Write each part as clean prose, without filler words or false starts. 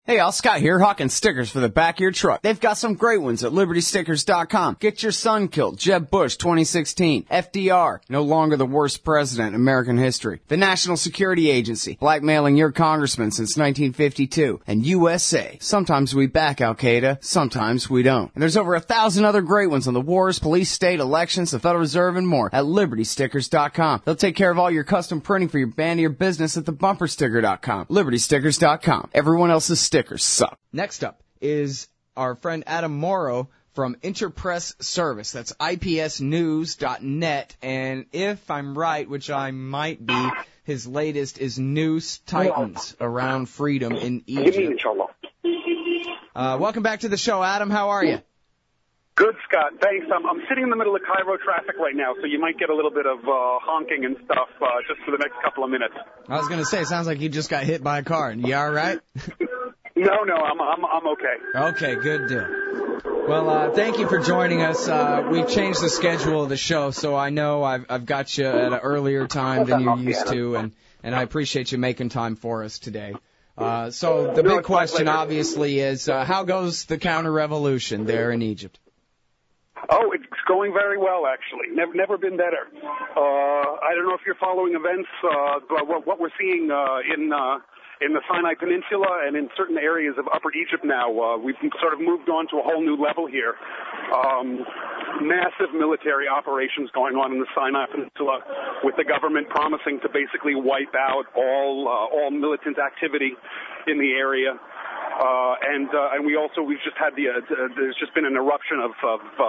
Hey, all, Scott here, hawking stickers for the back of your truck. They've got some great ones at LibertyStickers.com. Get your son killed, Jeb Bush 2016. FDR, no longer the worst president in American history. The National Security Agency, blackmailing your congressman since 1952. And USA, sometimes we back Al-Qaeda, sometimes we don't. And there's over 1,000 other great ones on the wars, police, state, elections, the Federal Reserve, and more at LibertyStickers.com. They'll take care of all your custom printing for your band or your business at thebumpersticker.com. LibertyStickers.com. Everyone else's stickers suck. Next up is our friend Adam Morrow from Interpress Service. That's IPSnews.net. And if I'm right, which I might be, his latest is Noose Titans Around Freedom in Egypt. Welcome back to the show, Adam. How are you? Good, Scott. Thanks. I'm sitting in the middle of Cairo traffic right now, so you might get a little bit of honking and stuff just for the next couple of minutes. I was going to say, it sounds like you just got hit by a car. You all right? No, I'm okay. Okay, good deal. Well, thank you for joining us. We've changed the schedule of the show, so I know I've got you at an earlier time than you're used to, and I appreciate you making time for us today. So the big question, obviously, is how goes the counter-revolution there in Egypt? Oh, it's going very well, actually. Never been better. I don't know if you're following events, but what we're seeing in the Sinai Peninsula and in certain areas of Upper Egypt now, we've sort of moved on to a whole new level here. Massive military operations going on in the Sinai Peninsula, with the government promising to basically wipe out all militant activity in the area. And we've just had there's just been an eruption of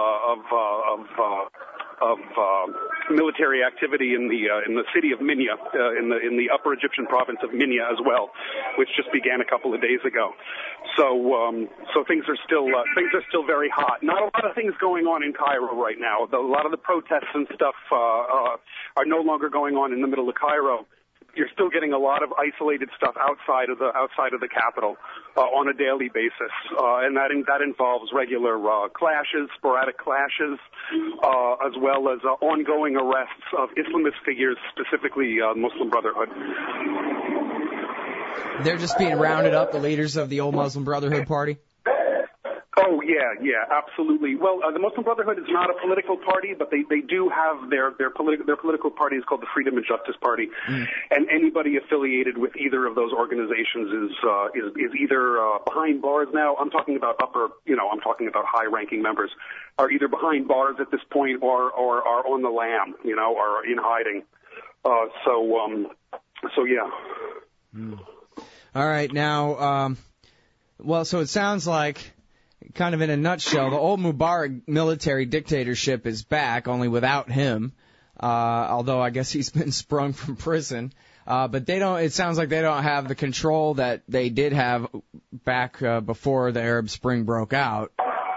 military activity in the city of Minya, in the Upper Egyptian province of Minya as well, which just began a couple of days ago. So things are still very hot. Not a lot of things going on in Cairo right now. A lot of the protests and stuff are no longer going on in the middle of Cairo. You're still getting a lot of isolated stuff outside of the capital on a daily basis, and that involves regular clashes, sporadic clashes, as well as ongoing arrests of Islamist figures, specifically Muslim Brotherhood. They're just being rounded up, the leaders of the old Muslim Brotherhood party? Oh, yeah, absolutely. Well, the Muslim Brotherhood is not a political party, but they do have their political party is called the Freedom and Justice Party, and anybody affiliated with either of those organizations is either behind bars now. I'm talking about high-ranking members are either behind bars at this point or are on the lam, or in hiding. So yeah. All right, now, so it sounds like, kind of in a nutshell, the old Mubarak military dictatorship is back, only without him, although I guess he's been sprung from prison. But it sounds like they don't have the control that they did have back before the Arab Spring broke out.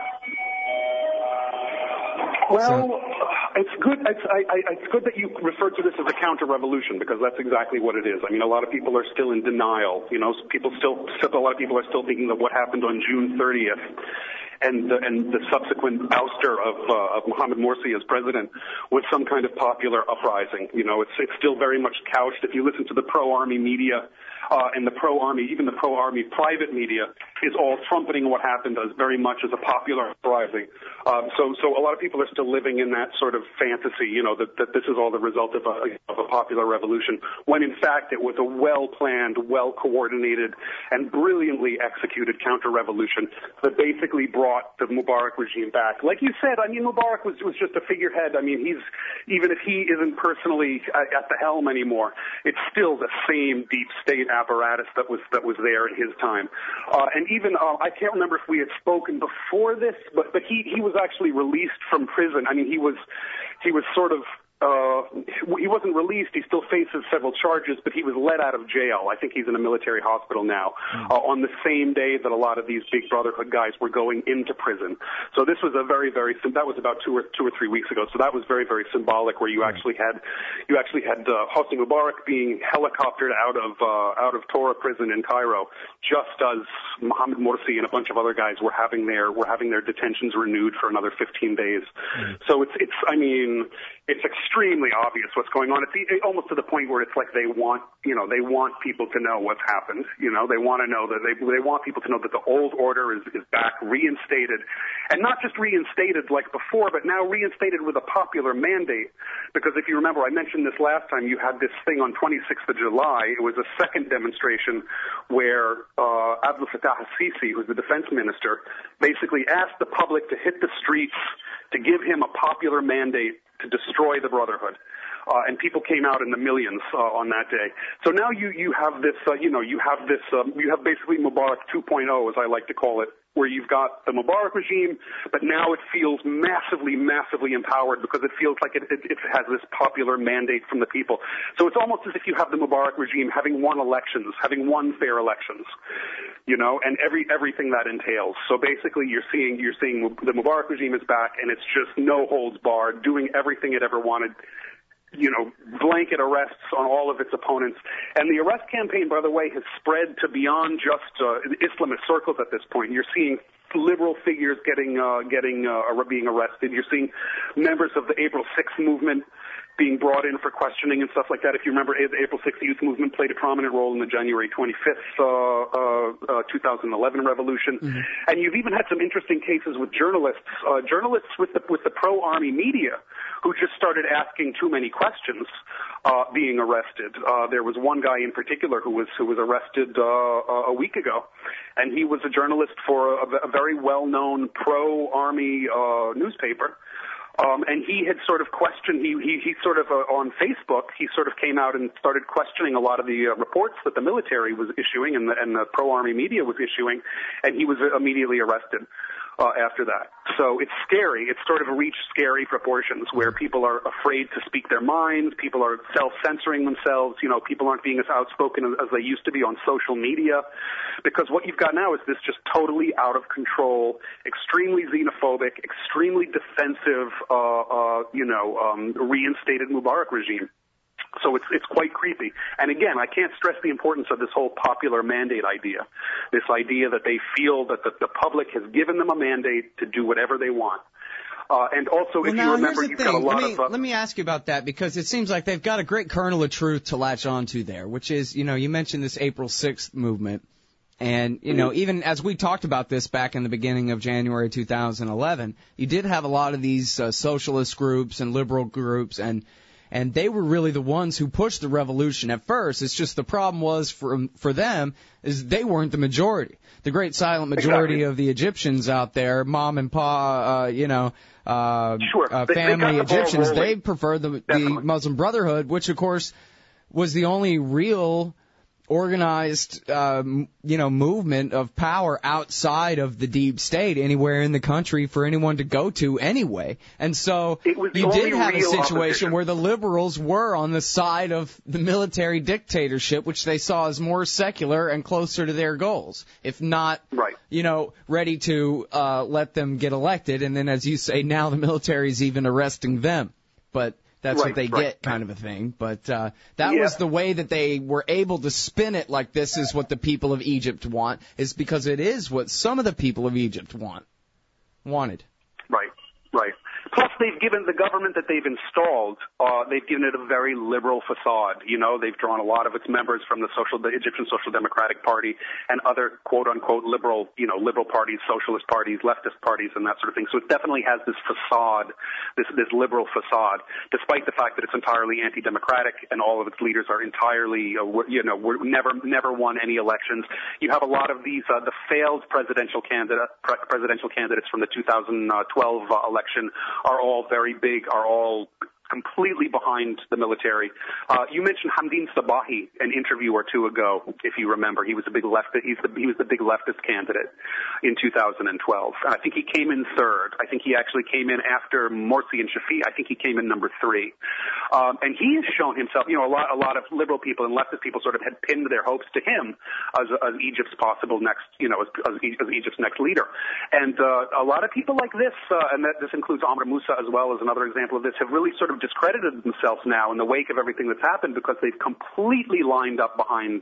Well, it's good. It's good that you refer to this as a counter-revolution, because that's exactly what it is. I mean, a lot of people are still in denial. A lot of people are still thinking of what happened on June 30th and the subsequent ouster of Mohamed Morsi as president was some kind of popular uprising. It's still very much couched. If you listen to the pro-army media and even the pro-army private media, is all trumpeting what happened as very much as a popular uprising. So a lot of people are still living in that sort of fantasy, that this is all the result of a popular revolution, when in fact it was a well-planned, well-coordinated, and brilliantly executed counter-revolution that basically brought the Mubarak regime back. Like you said, I mean, Mubarak was just a figurehead. I mean, even if he isn't personally at the helm anymore, it's still the same deep state apparatus that was there in his time. And even I can't remember if we had spoken before this, but he was actually released from prison. I mean, he was sort of he wasn't released. He still faces several charges, but he was let out of jail. I think he's in a military hospital now, on the same day that a lot of these big Brotherhood guys were going into prison. So this was that was about two or 3 weeks ago. So that was very, very symbolic, where you actually had Hosni Mubarak being helicoptered out of Tora prison in Cairo, just as Mohamed Morsi and a bunch of other guys were having their detentions renewed for another 15 days. So it's extremely extremely obvious what's going on. It's almost to the point where it's like they want people to know what's happened. They want to know that they want people to know that the old order is back, reinstated, and not just reinstated like before, but now reinstated with a popular mandate. Because if you remember, I mentioned this last time, you had this thing on 26th of July. It was a second demonstration where Abdel Fattah al-Sisi, who's the defense minister, basically asked the public to hit the streets to give him a popular mandate to destroy the Brotherhood. And people came out in the millions on that day. So now you have this, you have basically Mubarak 2.0, as I like to call it, where you've got the Mubarak regime, but now it feels massively, massively empowered because it feels like it has this popular mandate from the people. So it's almost as if you have the Mubarak regime having won elections, having won fair elections, and everything that entails. So basically you're seeing the Mubarak regime is back, and it's just no holds barred, doing everything it ever wanted. Blanket arrests on all of its opponents. And the arrest campaign, by the way, has spread to beyond just Islamist circles at this point. You're seeing liberal figures being arrested. You're seeing members of the April 6th movement being brought in for questioning and stuff like that. If you remember, the April 6th youth movement played a prominent role in the January 25th, 2011 revolution. Mm-hmm. And you've even had some interesting cases with journalists with the pro-army media who just started asking too many questions, being arrested. There was one guy in particular who was arrested a week ago, and he was a journalist for a very well-known pro-army newspaper. And he had sort of questioned, he sort of, on Facebook, he sort of came out and started questioning a lot of the reports that the military was issuing and the pro-army media was issuing, and he was immediately arrested after that. So it's scary. It's sort of reached scary proportions where people are afraid to speak their minds, people are self-censoring themselves, people aren't being as outspoken as they used to be on social media, because what you've got now is this just totally out of control, extremely xenophobic, extremely defensive, reinstated Mubarak regime. So it's quite creepy. And again, I can't stress the importance of this whole popular mandate idea, this idea that they feel that the public has given them a mandate to do whatever they want. And also, if you remember, you've got a lot of... Let me ask you about that, because it seems like they've got a great kernel of truth to latch onto there, which is, you mentioned this April 6th movement. And, even as we talked about this back in the beginning of January 2011, you did have a lot of these socialist groups and liberal groups, and they were really the ones who pushed the revolution at first. It's just the problem was for them is they weren't the majority. The great silent majority of the Egyptians out there, mom and pa, family Egyptians, they preferred the Muslim Brotherhood, which of course was the only real organized, movement of power outside of the deep state anywhere in the country for anyone to go to anyway. And so you did have a situation where the liberals were on the side of the military dictatorship, which they saw as more secular and closer to their goals, if not, ready to let them get elected. And then, as you say, now the military is even arresting them. But that's what they get, kind of a thing. But that was the way that they were able to spin it like this is what the people of Egypt want, is because it is what some of the people of Egypt wanted. Right. Plus, they've given the government that they've installed, they've given it a very liberal facade. They've drawn a lot of its members from the Egyptian Social Democratic Party and other quote-unquote liberal parties, socialist parties, leftist parties, and that sort of thing. So it definitely has this facade, this liberal facade, despite the fact that it's entirely anti-democratic and all of its leaders are entirely, never won any elections. You have a lot of these, the failed presidential candidates from the 2012 election are all very big, are all completely behind the military. You mentioned Hamdin Sabahi an interview or two ago, if you remember. He was a big leftist. He was the big leftist candidate in 2012. I think he came in third. I think he actually came in after Morsi and Shafiq. I think he came in number 3. And he has shown himself. A lot of liberal people and leftist people sort of had pinned their hopes to him as Egypt's possible next, as Egypt's next leader. And a lot of people like this, and this includes Amr Moussa as well as another example of this, have really sort of discredited themselves now in the wake of everything that's happened because they've completely lined up behind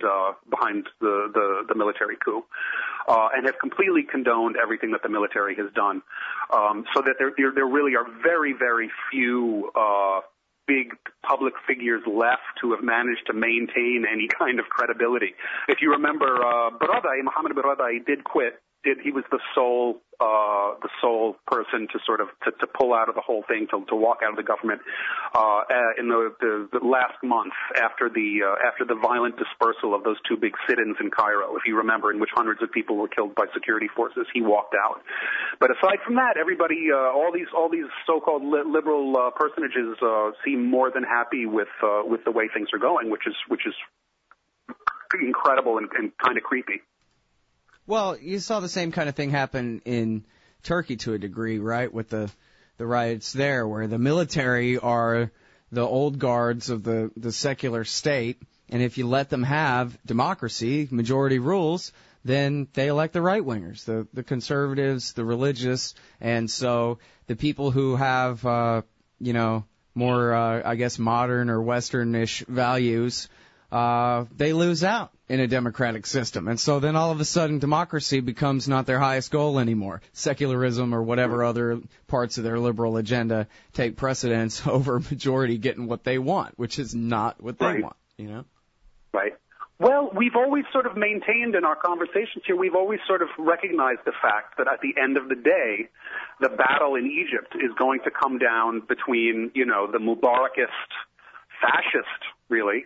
the military coup and have completely condoned everything that the military has done. So that there really are very, very few big public figures left who have managed to maintain any kind of credibility. If you remember, Mohammed Baradei did quit. He was the sole person to sort of to pull out of the whole thing, to walk out of the government in the last month after the violent dispersal of those two big sit-ins in Cairo, if you remember, in which hundreds of people were killed by security forces. He walked out. But aside from that, everybody, all these so-called liberal personages seem more than happy with the way things are going, which is pretty incredible and kind of creepy. Well, you saw the same kind of thing happen in Turkey to a degree, right, with the riots there, where the military are the old guards of the secular state, and if you let them have democracy, majority rules, then they elect the right-wingers, the conservatives, the religious, and so the people who have, more, I guess, modern or Western-ish values, they lose out in a democratic system. And so then all of a sudden democracy becomes not their highest goal anymore. Secularism or whatever other parts of their liberal agenda take precedence over majority getting what they want, which is not what they want, you know? Right. Well, we've always sort of maintained in our conversations here, we've always sort of recognized the fact that at the end of the day, the battle in Egypt is going to come down between, the Mubarakist, fascist, really,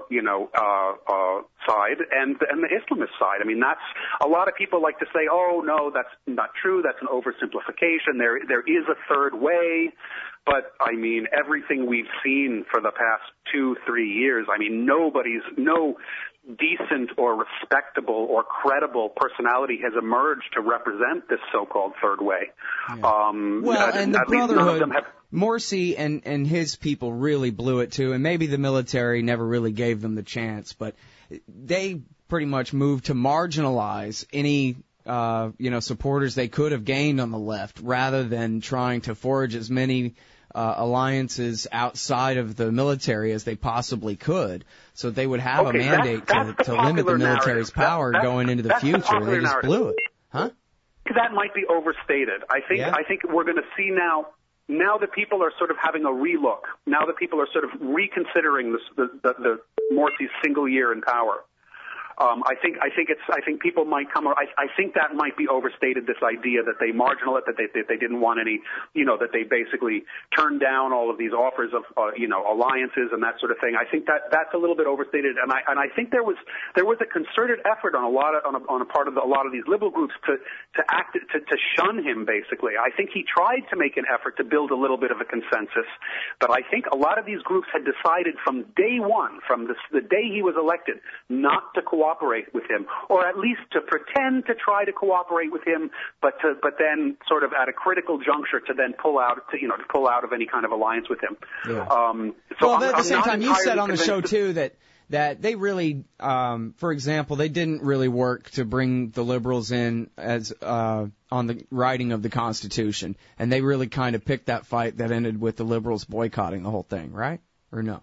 side and the Islamist side. I mean, that's a lot of people like to say, oh no, that's not true. That's an oversimplification. There is a third way. But I mean, everything we've seen for the past 2-3 years, I mean, no decent or respectable or credible personality has emerged to represent this so-called third way. Yeah. And the Brotherhood, Morsi and his people really blew it too, and maybe the military never really gave them the chance, but they pretty much moved to marginalize any supporters they could have gained on the left, rather than trying to forge as many alliances outside of the military as they possibly could, so they would have a mandate to limit the military's power going into the future. They just blew it. Huh? That might be overstated. I think we're going to see now that people are sort of having a relook, now that people are sort of reconsidering the Morsi's single year in power. I think people might come. I think that might be overstated. This idea that they that they didn't want any, that they basically turned down all of these offers of, alliances and that sort of thing. I think that's a little bit overstated. And I think there was a concerted effort on a part of a lot of these liberal groups to shun him. Basically, I think he tried to make an effort to build a little bit of a consensus, but I think a lot of these groups had decided from day one, from the day he was elected, not to cooperate with him, or at least to pretend to try to cooperate with him, but then sort of at a critical juncture to then pull out of any kind of alliance with him. Yeah. At the same time, you said on the show too that they really, for example, they didn't really work to bring the liberals in as on the writing of the Constitution, and they really kind of picked that fight that ended with the liberals boycotting the whole thing, right? Or no?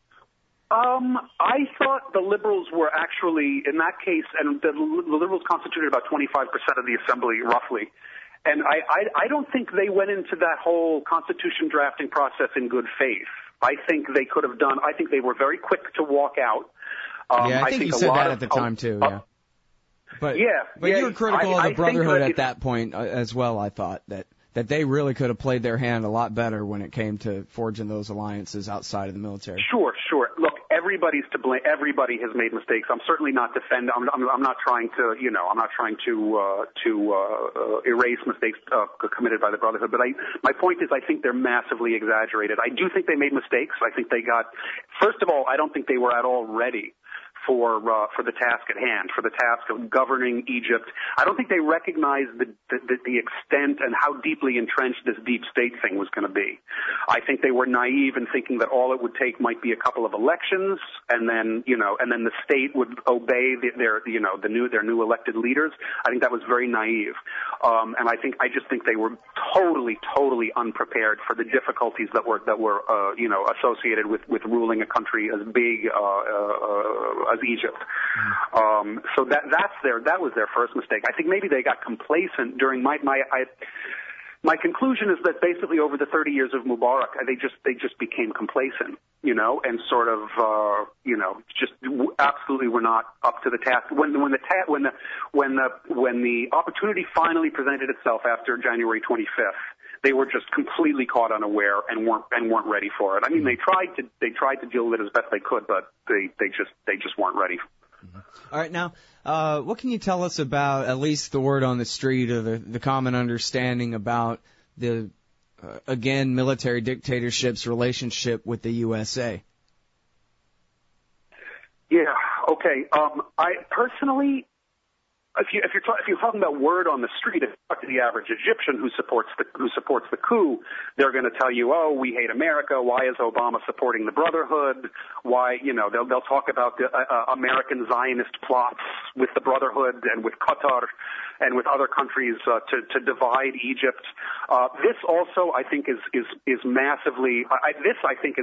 I thought the liberals were actually, in that case, and the liberals constituted about 25% of the assembly, roughly. And I don't think they went into that whole constitution drafting process in good faith. I think they could have done, I think they were very quick to walk out. I think you said that at the time too, yeah. But you were critical of the Brotherhood at that point as well, I thought, that they really could have played their hand a lot better when it came to forging those alliances outside of the military. Sure. Look, everybody's to blame. Everybody has made mistakes. I'm certainly not defending. I'm not trying to, erase mistakes committed by the Brotherhood. But my point is, I think they're massively exaggerated. I do think they made mistakes. I think they got. First of all, I don't think they were at all ready for the task at hand, for the task of governing Egypt. I don't think they recognized the extent and how deeply entrenched this deep state thing was going to be. I think they were naive in thinking that all it would take might be a couple of elections, and then the state would obey their new elected leaders. I think that was very naive, and I just think they were totally unprepared for the difficulties that were associated with ruling a country as big as Egypt. So that was their first mistake. I think maybe they got complacent during my conclusion is that basically over the 30 years of Mubarak, they just became complacent, and sort of, just absolutely were not up to the task. When the opportunity finally presented itself after January 25th, they were just completely caught unaware and weren't ready for it. I mean, they tried to deal with it as best they could, but they just weren't ready. All right, now, what can you tell us about at least the word on the street or the common understanding about the, again, military dictatorship's relationship with the USA? Yeah, okay. I personally, if you're talking about word on the street, if you talk to the average Egyptian who supports the coup, they're going to tell you, oh, we hate America. Why is Obama supporting the Brotherhood? Why, they'll talk about the American Zionist plots with the Brotherhood and with Qatar and with other countries to divide Egypt. This also, I think, is massively. This, I think, is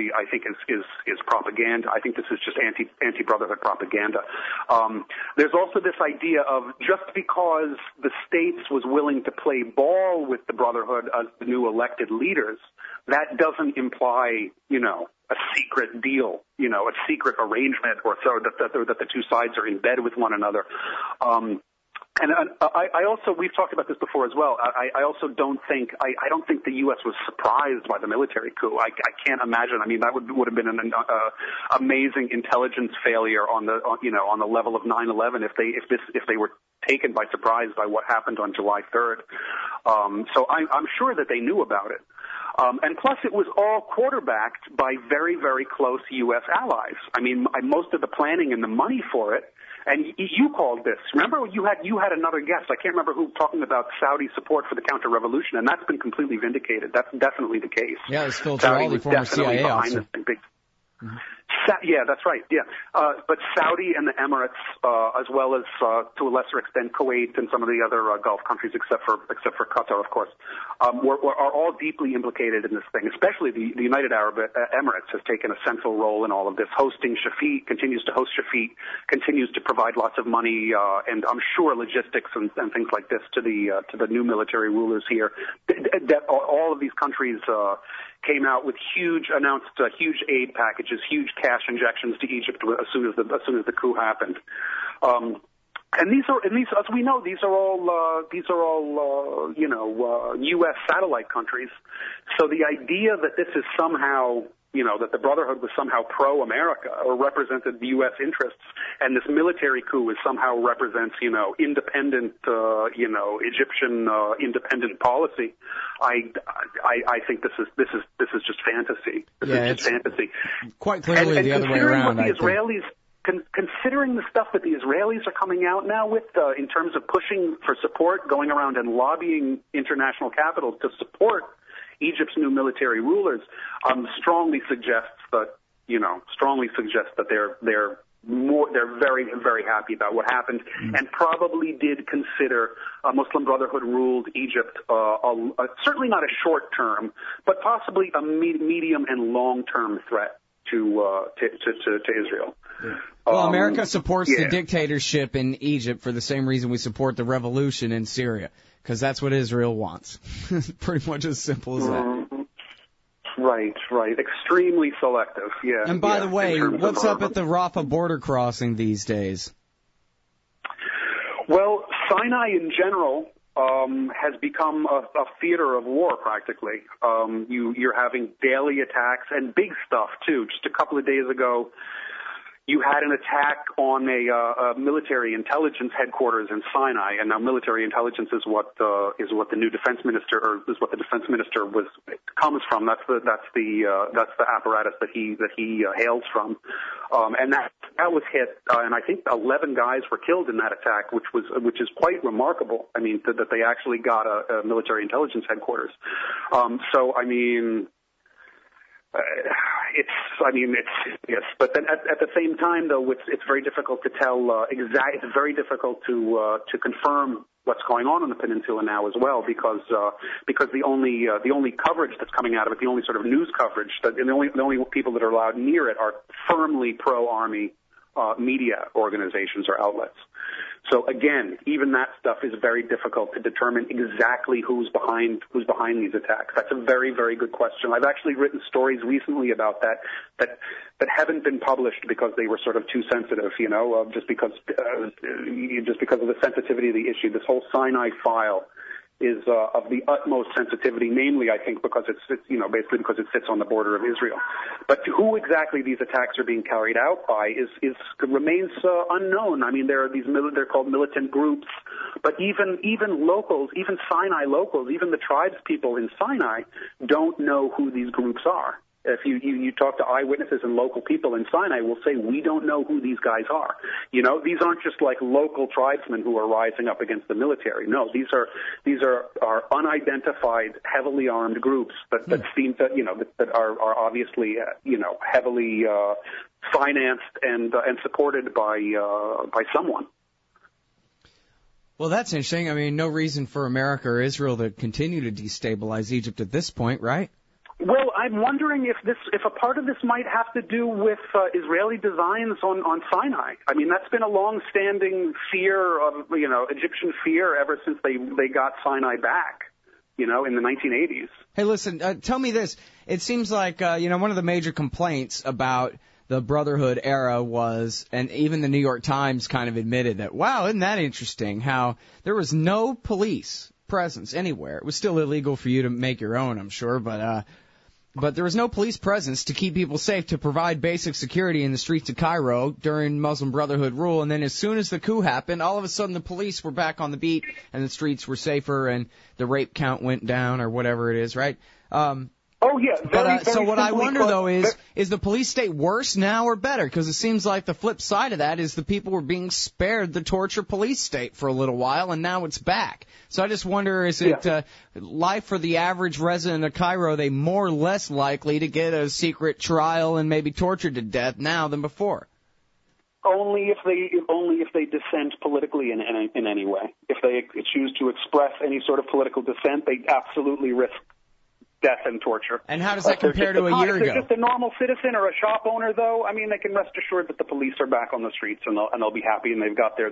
propaganda. I think this is just anti-Brotherhood propaganda. There's also this idea of just because the States was willing to play ball with the Brotherhood as the new elected leaders, that doesn't imply, a secret deal, a secret arrangement, or so that the two sides are in bed with one another. And I also, we've talked about this before as well. I also don't think the U.S. was surprised by the military coup. I can't imagine. I mean, that would have been an amazing intelligence failure on the level of 9/11 if they were taken by surprise by what happened on July 3rd. So I'm sure that they knew about it. And plus, it was all quarterbacked by very, very close U.S. allies. I mean, most of the planning and the money for it. And you called this. Remember, you had another guest. I can't remember who, talking about Saudi support for the counter-revolution, and that's been completely vindicated. That's definitely the case. Yeah, it was Phil Giraldi, former CIA officer. Yeah, that's right. Yeah, but Saudi and the Emirates, as well as to a lesser extent Kuwait and some of the other Gulf countries, except for Qatar, of course, are all deeply implicated in this thing. Especially the United Arab Emirates has taken a central role in all of this. Hosting Shafiq, continues to host Shafiq, continues to provide lots of money and I'm sure logistics and things like this to the new military rulers here. That all of these countries came out with announced huge aid packages, huge cash injections to Egypt as soon as the coup happened. And these, as we know, these are all U.S. satellite countries. So the idea that this is somehow, that the Brotherhood was somehow pro-America or represented the U.S. interests, and this military coup somehow represents, independent, Egyptian independent policy. I think this is just fantasy. This is just fantasy. Quite clearly the other way around. Considering the stuff that the Israelis are coming out now with in terms of pushing for support, going around and lobbying international capital to support Egypt's new military rulers, strongly suggests that they're very, very happy about what happened, and probably did consider Muslim Brotherhood ruled Egypt certainly not a short term, but possibly a medium and long term threat to Israel. Yeah. Well, America supports the dictatorship in Egypt for the same reason we support the revolution in Syria, because that's what Israel wants. Pretty much as simple as that. Right. Extremely selective, yeah. And by the way, what's up at the Rafah border crossing these days? Well, Sinai in general has become a theater of war, practically. You're having daily attacks and big stuff, too. Just a couple of days ago, you had an attack on a military intelligence headquarters in Sinai, and now military intelligence is what the new defense minister, or is what the defense minister comes from. That's the apparatus that he hails from, and that was hit, and I think 11 guys were killed in that attack, which is quite remarkable. I mean, that they actually got a military intelligence headquarters. So I mean. But then at the same time, though, it's very difficult to tell It's very difficult to confirm what's going on the peninsula now as well, because the only coverage that's coming out of it, the only sort of news coverage, the only people that are allowed near it are firmly pro-army media organizations or outlets. So again, even that stuff is very difficult to determine exactly who's behind these attacks. That's a very, very good question. I've actually written stories recently about that haven't been published because they were sort of too sensitive, just because of the sensitivity of the issue. This whole Sinai file is of the utmost sensitivity, namely, I think, because it's basically because it sits on the border of Israel. But who exactly these attacks are being carried out by remains unknown. I mean, they're called militant groups, but even locals, even Sinai locals, even the tribes people in Sinai don't know who these groups are. If you talk to eyewitnesses and local people in Sinai, will say, we don't know who these guys are. These aren't just like local tribesmen who are rising up against the military. No, these are unidentified, heavily armed groups that seem to, that are obviously, heavily financed and supported by someone. Well, that's interesting. I mean, no reason for America or Israel to continue to destabilize Egypt at this point, right? Well, I'm wondering if a part of this might have to do with Israeli designs on Sinai. I mean, that's been a long-standing fear of, Egyptian fear ever since they got Sinai back, in the 1980s. Hey, listen, tell me this. It seems like, one of the major complaints about the Brotherhood era was, and even the New York Times kind of admitted that, wow, isn't that interesting, how there was no police presence anywhere. It was still illegal for you to make your own, I'm sure, but there was no police presence to keep people safe, to provide basic security in the streets of Cairo during Muslim Brotherhood rule. And then as soon as the coup happened, all of a sudden the police were back on the beat and the streets were safer and the rape count went down or whatever it is, right? Oh, yeah. Very so what I wonder, though, is the police state worse now or better? Because it seems like the flip side of that is the people were being spared the torture police state for a little while, and now it's back. So I just wonder, is it life for the average resident of Cairo, are they more or less likely to get a secret trial and maybe tortured to death now than before? Only if they dissent politically in any way. If they choose to express any sort of political dissent, they absolutely risk death and torture. And how does that compare to a year ago? If they're just a normal citizen or a shop owner, though, I mean, they can rest assured that the police are back on the streets and they'll be happy, and they've got their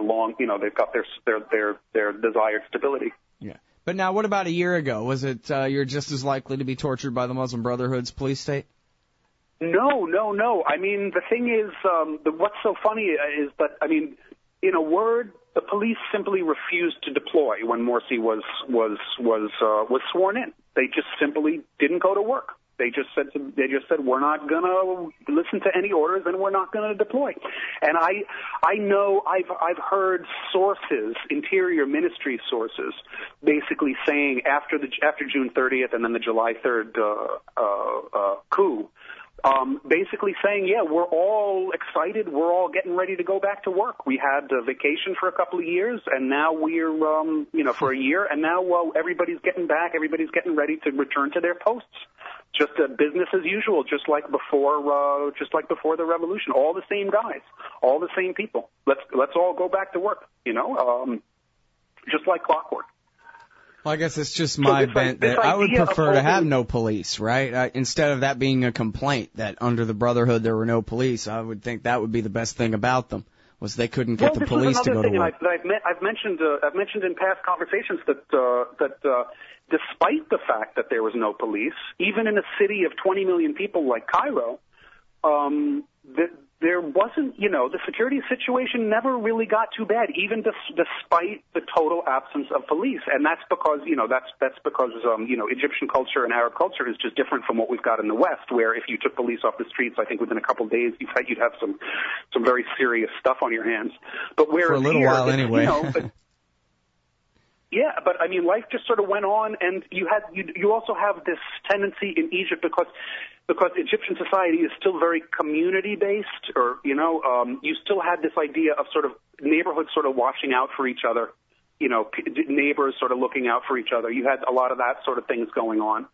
desired stability. Yeah. But now, what about a year ago? Was it you're just as likely to be tortured by the Muslim Brotherhood's police state? No. I mean, the thing is, what's so funny is that, I mean, in a word, the police simply refused to deploy when Morsi was sworn in. They just simply didn't go to work. They just said we're not going to listen to any orders and we're not going to deploy. And I know I've heard sources, Interior Ministry sources, basically saying after June 30th and then the July 3rd coup, basically saying, yeah, we're all excited. We're all getting ready to go back to work. We had a vacation for a couple of years, and now we're, for a year, and now everybody's getting back. Everybody's getting ready to return to their posts. Just business as usual, just like before the revolution. All the same guys, all the same people. Let's all go back to work. Just like clockwork. Well, I guess it's just my bent that I would prefer to have no police, right? Instead of that being a complaint that under the Brotherhood there were no police, I would think that would be the best thing about them, was they couldn't get the police to go to work. I've mentioned in past conversations that despite the fact that there was no police, even in a city of 20 million people like Cairo, there wasn't, the security situation never really got too bad, even despite the total absence of police. And that's because, that's because Egyptian culture and Arab culture is just different from what we've got in the West, where if you took police off the streets, I think within a couple of days, you'd have some very serious stuff on your hands. But whereas for a little while anyway. Yeah, but I mean, life just sort of went on, and you also have this tendency in Egypt because Egyptian society is still very community-based, or you still had this idea of sort of neighborhoods sort of watching out for each other, neighbors sort of looking out for each other. You had a lot of that sort of thing going on.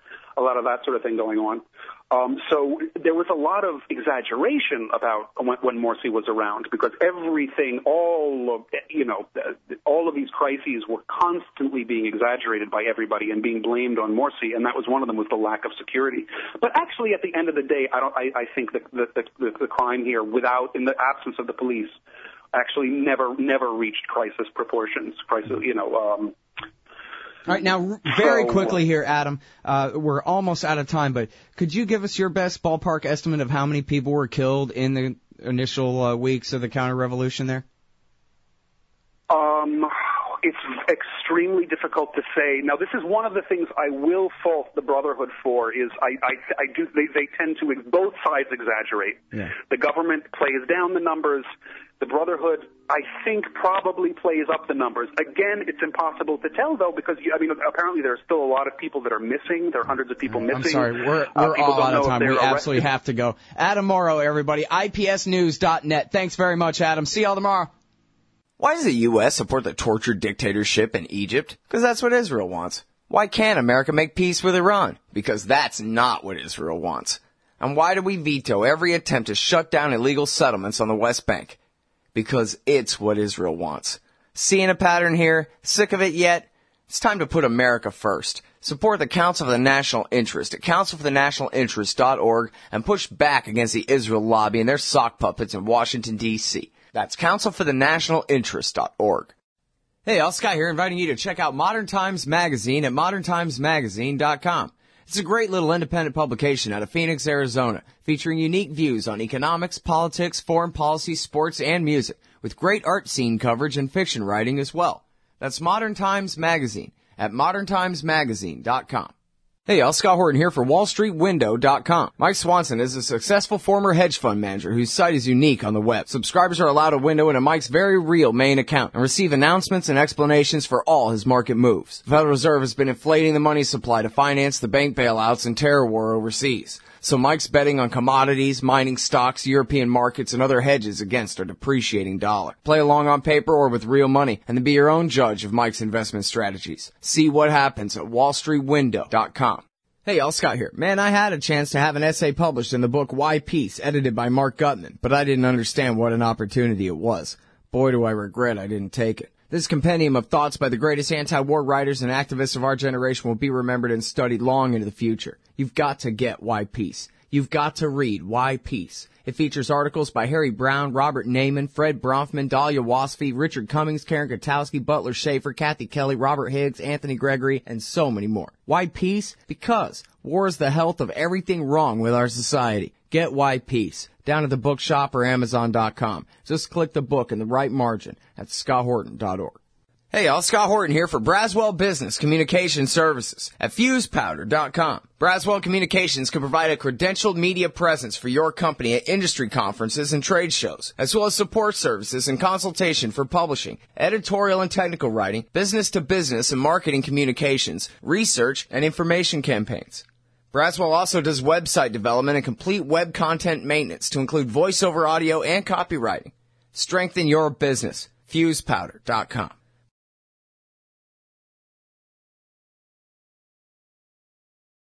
So there was a lot of exaggeration about when Morsi was around, because everything, all of these crises were constantly being exaggerated by everybody and being blamed on Morsi, and that was one of them, was the lack of security. But actually, at the end of the day, I think that the crime here, in the absence of the police, actually never reached crisis proportions. All right, now, very quickly here, Adam, we're almost out of time, but could you give us your best ballpark estimate of how many people were killed in the initial weeks of the counter-revolution there? It's extremely difficult to say. Now, this is one of the things I will fault the Brotherhood for, is they tend to, both sides exaggerate. Yeah. The government plays down the numbers. The Brotherhood, I think, probably plays up the numbers. Again, it's impossible to tell, though, because, apparently there's still a lot of people that are missing. There are hundreds of people missing. I'm sorry, we're all out of time. We absolutely have to go. Adam Morrow, everybody, IPSnews.net. Thanks very much, Adam. See y'all tomorrow. Why does the U.S. support the tortured dictatorship in Egypt? Because that's what Israel wants. Why can't America make peace with Iran? Because that's not what Israel wants. And why do we veto every attempt to shut down illegal settlements on the West Bank? Because it's what Israel wants. Seeing a pattern here? Sick of it yet? It's time to put America first. Support the Council for the National Interest at councilforthenationalinterest.org and push back against the Israel lobby and their sock puppets in Washington, D.C. That's councilforthenationalinterest.org. Hey, Al Scott here, inviting you to check out Modern Times Magazine at moderntimesmagazine.com. It's a great little independent publication out of Phoenix, Arizona, featuring unique views on economics, politics, foreign policy, sports, and music, with great art scene coverage and fiction writing as well. That's Modern Times Magazine at moderntimesmagazine.com. Hey, y'all, Scott Horton here for WallStreetWindow.com. Mike Swanson is a successful former hedge fund manager whose site is unique on the web. Subscribers are allowed a window into Mike's very real main account and receive announcements and explanations for all his market moves. The Federal Reserve has been inflating the money supply to finance the bank bailouts and terror war overseas. So Mike's betting on commodities, mining stocks, European markets, and other hedges against our depreciating dollar. Play along on paper or with real money, and then be your own judge of Mike's investment strategies. See what happens at WallStreetWindow.com. Hey, y'all, Scott here. Man, I had a chance to have an essay published in the book Why Peace, edited by Mark Gutman, but I didn't understand what an opportunity it was. Boy, do I regret I didn't take it. This compendium of thoughts by the greatest anti-war writers and activists of our generation will be remembered and studied long into the future. You've got to get Why Peace. You've got to read Why Peace. It features articles by Harry Brown, Robert Naiman, Fred Bronfman, Dahlia Wasfy, Richard Cummings, Karen Kotowski, Butler Schaefer, Kathy Kelly, Robert Higgs, Anthony Gregory, and so many more. Why Peace? Because war is the health of everything wrong with our society. Get Why Peace down at the bookshop or Amazon.com. Just click the book in the right margin at scotthorton.org. Hey, y'all, Scott Horton here for Braswell Business Communication Services at FusePowder.com. Braswell Communications can provide a credentialed media presence for your company at industry conferences and trade shows, as well as support services and consultation for publishing, editorial and technical writing, business-to-business and marketing communications, research, and information campaigns. Braswell also does website development and complete web content maintenance to include voiceover audio and copywriting. Strengthen your business. FusePowder.com.